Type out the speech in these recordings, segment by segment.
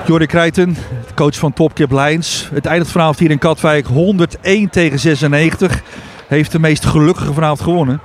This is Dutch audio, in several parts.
Jordi Creighton, coach van Topkip Lions. Het eindigt vanavond hier in Katwijk 101-96. Heeft de meest gelukkige vanavond gewonnen?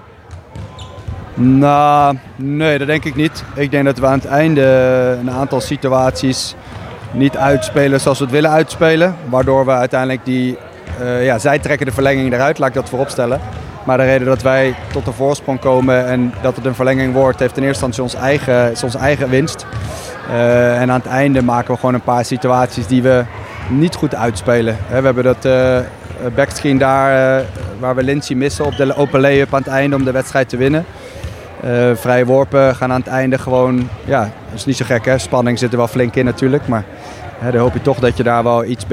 Nou, nee, dat denk ik niet. Ik denk dat we aan het einde een aantal situaties niet uitspelen zoals we het willen uitspelen. Waardoor we uiteindelijk zij trekken de verlenging eruit, laat ik dat voorop stellen. Maar de reden dat wij tot de voorsprong komen en dat het een verlenging wordt, heeft in eerste instantie onze eigen winst. En aan het einde maken we gewoon een paar situaties die we niet goed uitspelen. We hebben dat backscreen daar waar we Lindsay missen op de open lay-up aan het einde om de wedstrijd te winnen. Vrije worpen gaan aan het einde gewoon, ja, dat is niet zo gek hè. Spanning zit er wel flink in natuurlijk, maar dan hoop je toch dat je daar wel iets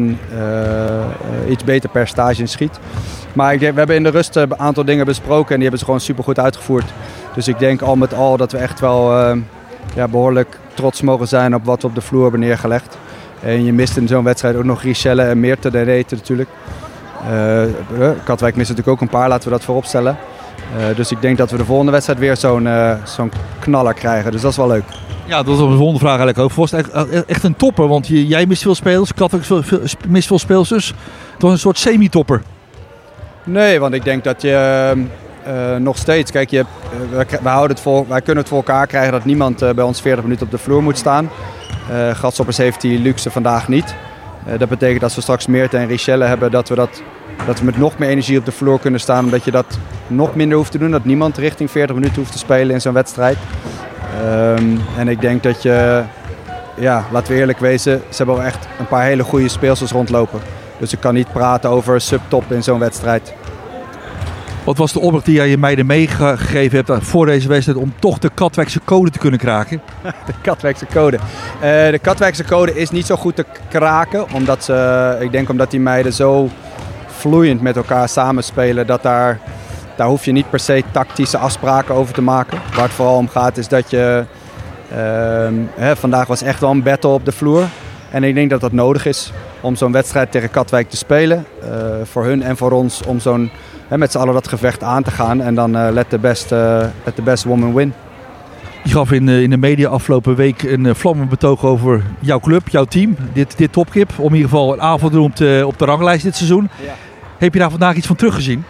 beter percentage in schiet. Maar we hebben in de rust een aantal dingen besproken en die hebben ze gewoon supergoed uitgevoerd. Dus ik denk al met al dat we echt wel behoorlijk trots mogen zijn op wat we op de vloer hebben neergelegd. En je mist in zo'n wedstrijd ook nog Richelle en Meerte de Reten natuurlijk. Katwijk mist natuurlijk ook een paar, laten we dat voorop stellen. Dus ik denk dat we de volgende wedstrijd weer zo'n knaller krijgen. Dus dat is wel leuk. Ja, dat was de volgende vraag eigenlijk ook. Was het echt een topper? Want jij mist veel spelers, Katwijk mist veel spelers. Dus het was een soort semi-topper. Nee, want ik denk dat je nog steeds... Kijk, wij kunnen het voor elkaar krijgen dat niemand bij ons 40 minuten op de vloer moet staan. Grasshoppers heeft die luxe vandaag niet. Dat betekent dat als we straks Meerte en Richelle hebben, dat we met nog meer energie op de vloer kunnen staan. Omdat je dat nog minder hoeft te doen. Dat niemand richting 40 minuten hoeft te spelen in zo'n wedstrijd. En ik denk dat laten we eerlijk wezen, ze hebben wel echt een paar hele goede speelsters rondlopen. Dus ik kan niet praten over subtop in zo'n wedstrijd. Wat was de opdracht die jij je meiden meegegeven hebt voor deze wedstrijd om toch de Katwijkse code te kunnen kraken? De Katwijkse code. De Katwijkse code is niet zo goed te kraken. Omdat die meiden zo vloeiend met elkaar samenspelen. Dat daar hoef je niet per se tactische afspraken over te maken. Waar het vooral om gaat is dat je... vandaag was echt wel een battle op de vloer. En ik denk dat dat nodig is om zo'n wedstrijd tegen Katwijk te spelen. Voor hun en voor ons om met z'n allen dat gevecht aan te gaan. En dan let the best woman win. Je gaf in de media afgelopen week een vlammend betoog over jouw club, jouw team. Dit Topkip. Om in ieder geval een avond te doen op de ranglijst dit seizoen. Ja. Heb je daar vandaag iets van teruggezien?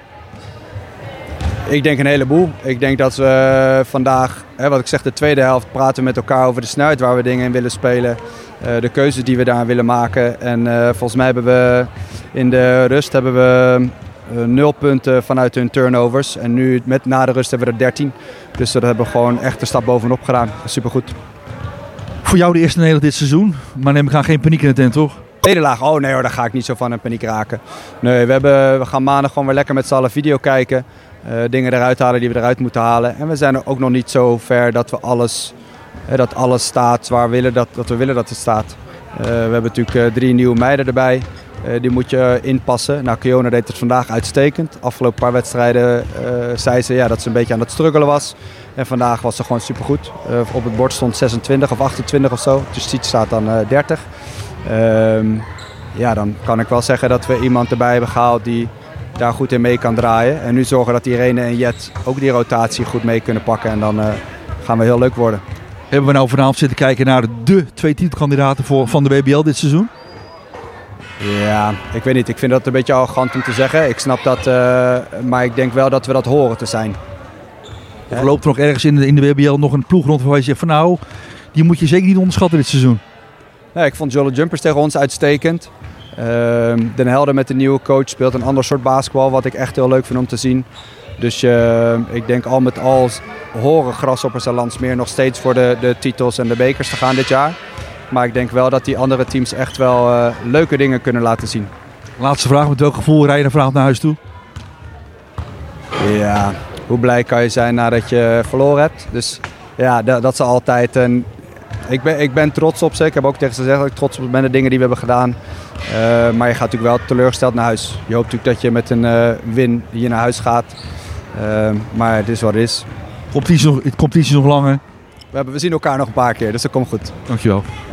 Ik denk een heleboel. Ik denk dat we vandaag, wat ik zeg, de tweede helft praten we met elkaar over de snelheid waar we dingen in willen spelen. De keuzes die we daar willen maken. En volgens mij hebben we in de rust 0 punten vanuit hun turnovers. En nu na de rust hebben we er 13. Dus daar hebben we gewoon echt een stap bovenop gedaan. Supergoed. Voor jou de eerste nederlaag dit seizoen. Maar neem ik aan geen paniek in de tent, toch? Nederlaag? Oh nee hoor, daar ga ik niet zo van in paniek raken. Nee, we gaan maandag gewoon weer lekker met z'n allen video kijken. Dingen eruit halen die we eruit moeten halen. En we zijn er ook nog niet zo ver dat we dat alles staat waar we willen dat het staat. We hebben natuurlijk 3 nieuwe meiden erbij. Die moet je inpassen. Nou, Kiona deed het vandaag uitstekend. Afgelopen paar wedstrijden zei ze dat ze een beetje aan het struggelen was. En vandaag was ze gewoon supergoed. Op het bord stond 26 of 28 of zo. Dus het staat dan 30. Dan kan ik wel zeggen dat we iemand erbij hebben gehaald die daar goed in mee kan draaien. En nu zorgen dat Irene en Jet ook die rotatie goed mee kunnen pakken. En dan gaan we heel leuk worden. Hebben we nou vanavond zitten kijken naar de 2 titelkandidaten van de WBL dit seizoen? Ja, ik weet niet. Ik vind dat een beetje arrogant om te zeggen. Ik snap dat, maar ik denk wel dat we dat horen te zijn. Of loopt er nog ergens in de WBL nog een ploeg rond waar je zegt van nou, die moet je zeker niet onderschatten dit seizoen? Nee, ik vond Jolle Jumpers tegen ons uitstekend. Den Helder met de nieuwe coach speelt een ander soort basketbal, wat ik echt heel leuk vind om te zien. Dus ik denk al met al horen Grasshoppers en Landsmeer nog steeds voor de titels en de bekers te gaan dit jaar. Maar ik denk wel dat die andere teams echt wel leuke dingen kunnen laten zien. Laatste vraag, met welk gevoel rij je dan vanavond naar huis toe? Ja, hoe blij kan je zijn nadat je verloren hebt. Dus ja, dat is altijd ik ben trots op ze. Ik heb ook tegen ze gezegd dat ik trots op ben de dingen die we hebben gedaan. Maar je gaat natuurlijk wel teleurgesteld naar huis. Je hoopt natuurlijk dat je met een win hier naar huis gaat. Maar het is wat het is. De competitie is nog langer. We zien elkaar nog een paar keer, dus dat komt goed. Dankjewel.